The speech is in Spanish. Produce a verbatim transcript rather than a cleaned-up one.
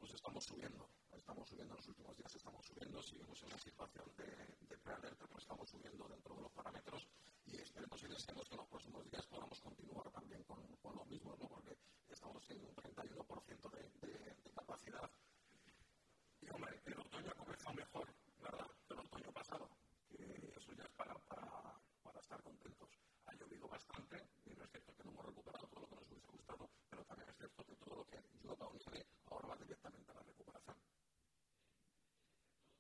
pues estamos subiendo. Estamos subiendo en los últimos días, estamos subiendo, seguimos en una situación de, de prealerta, pero estamos subiendo dentro de los parámetros